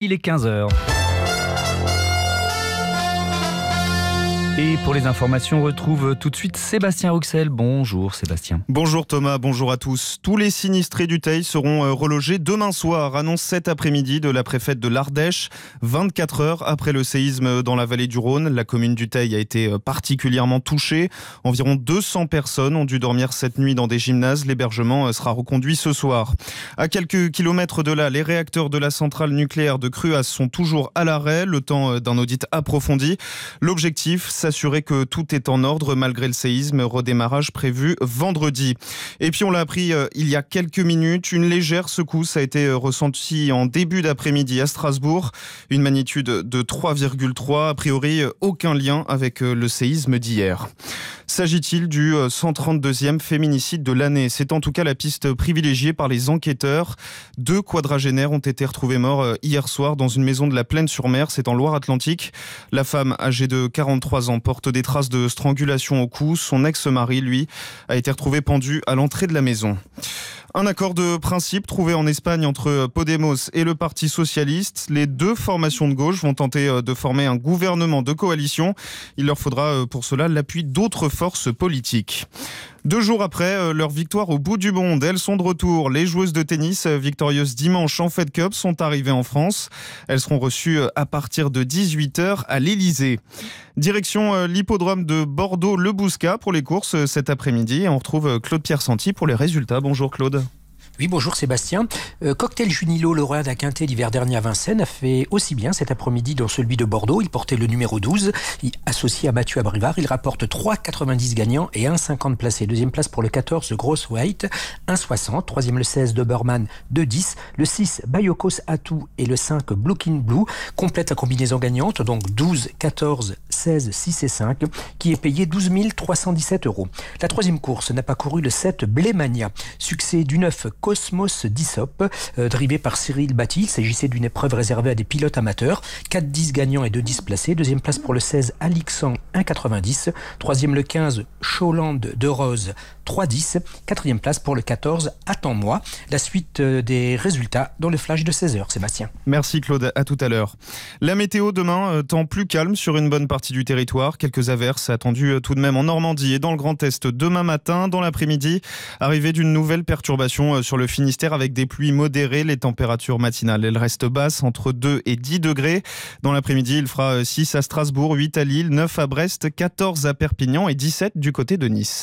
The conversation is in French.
Il est 15 h. Et pour les informations, on retrouve tout de suite Sébastien Rouxel. Bonjour Sébastien. Bonjour Thomas, bonjour à tous. Tous les sinistrés du Teil seront relogés demain soir, annonce cet après-midi de la préfète de l'Ardèche. 24 heures après le séisme dans la vallée du Rhône, la commune du Teil a été particulièrement touchée. Environ 200 personnes ont dû dormir cette nuit dans des gymnases. L'hébergement sera reconduit ce soir. À quelques kilomètres de là, les réacteurs de la centrale nucléaire de Cruas sont toujours à l'arrêt, le temps d'un audit approfondi. L'objectif, s'assurer que tout est en ordre malgré le séisme, redémarrage prévu vendredi. Et puis on l'a appris il y a quelques minutes, une légère secousse a été ressentie en début d'après-midi à Strasbourg, une magnitude de 3,3, a priori aucun lien avec le séisme d'hier. S'agit-il du 132e féminicide de l'année ? C'est en tout cas la piste privilégiée par les enquêteurs. 2 quadragénaires ont été retrouvés morts hier soir dans une maison de la Plaine-sur-Mer, c'est en Loire-Atlantique. La femme, âgée de 43 ans, porte des traces de strangulation au cou. Son ex-mari, lui, a été retrouvé pendu à l'entrée de la maison. Un accord de principe trouvé en Espagne entre Podemos et le Parti socialiste. Les 2 formations de gauche vont tenter de former un gouvernement de coalition. Il leur faudra pour cela l'appui d'autres forces politiques. 2 jours après leur victoire au bout du monde, elles sont de retour. Les joueuses de tennis victorieuses dimanche en Fed Cup sont arrivées en France. Elles seront reçues à partir de 18h à l'Elysée. Direction l'hippodrome de Bordeaux-Le Bouscat pour les courses cet après-midi. On retrouve Claude-Pierre Santi pour les résultats. Bonjour Claude. Oui, bonjour Sébastien. Cocktail Junilo, lauréat d'Aquintet l'hiver dernier à Vincennes, a fait aussi bien cet après-midi dans celui de Bordeaux. Il portait le numéro 12. Associé à Mathieu Abrivard, il rapporte 3,90 gagnants et 1,50 placés. Deuxième place pour le 14, Gross White, 1,60. Troisième, le 16, Doberman, 2,10. Le 6, Bayokos Atou et le 5, Blue Blue complète la combinaison gagnante, donc 12, 14, 16, 6 et 5, qui est payé 12 317 €. La troisième course n'a pas couru, le 7, Blémania. Succès du 9, Cosmos Dissop, drivé par Cyril Batty. Il s'agissait d'une épreuve réservée à des pilotes amateurs. 4-10 gagnants et 2-10 placés. Deuxième place pour le 16, Alixan, 1,90. Troisième, le 15, Showland de Rose, 3,10. Quatrième place pour le 14, Attends-moi. La suite des résultats dans le flash de 16h, Sébastien. Merci Claude, à tout à l'heure. La météo demain, temps plus calme sur une bonne partie du territoire. Quelques averses attendues tout de même en Normandie et dans le Grand Est demain matin. Dans l'après-midi, arrivée d'une nouvelle perturbation sur le Finistère avec des pluies modérées. Les températures matinales, elles restent basses, entre 2 et 10 degrés. Dans l'après-midi, il fera 6 à Strasbourg, 8 à Lille, 9 à Brest, 14 à Perpignan et 17 du côté de Nice.